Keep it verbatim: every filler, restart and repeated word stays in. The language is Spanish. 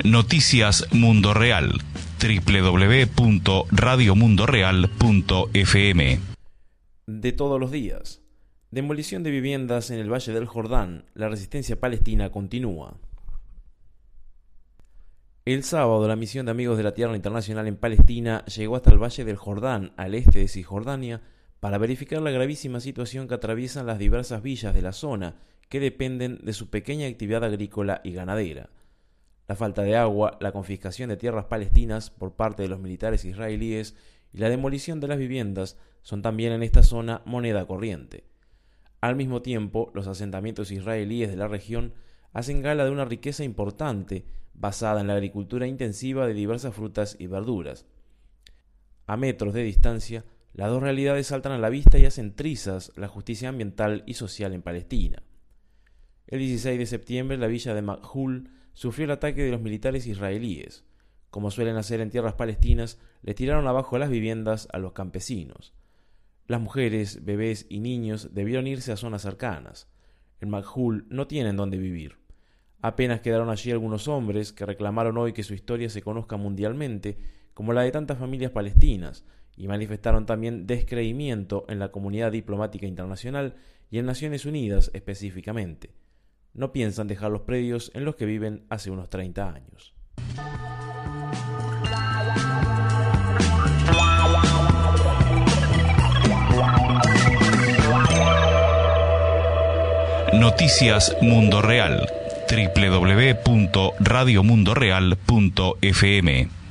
Noticias Mundo Real, doble u doble u doble u punto radio mundo real punto f m. De todos los días. Demolición de viviendas en el Valle del Jordán. La resistencia palestina continúa. El sábado, la misión de Amigos de la Tierra Internacional en Palestina llegó hasta el Valle del Jordán, al este de Cisjordania, para verificar la gravísima situación que atraviesan las diversas villas de la zona que dependen de su pequeña actividad agrícola y ganadera. La falta de agua, la confiscación de tierras palestinas por parte de los militares israelíes y la demolición de las viviendas son también en esta zona moneda corriente. Al mismo tiempo, los asentamientos israelíes de la región hacen gala de una riqueza importante basada en la agricultura intensiva de diversas frutas y verduras. A metros de distancia, las dos realidades saltan a la vista y hacen trizas la justicia ambiental y social en Palestina. El dieciséis de septiembre, la villa de Makhul sufrió el ataque de los militares israelíes. Como suelen hacer en tierras palestinas, le tiraron abajo las viviendas a los campesinos. Las mujeres, bebés y niños debieron irse a zonas cercanas. En Makhul no tienen dónde vivir. Apenas quedaron allí algunos hombres que reclamaron hoy que su historia se conozca mundialmente, como la de tantas familias palestinas, y manifestaron también descreimiento en la comunidad diplomática internacional y en Naciones Unidas específicamente. No piensan dejar los predios en los que viven hace unos treinta años. Noticias Mundo Real, doble u doble u doble u punto radio mundo real punto f m.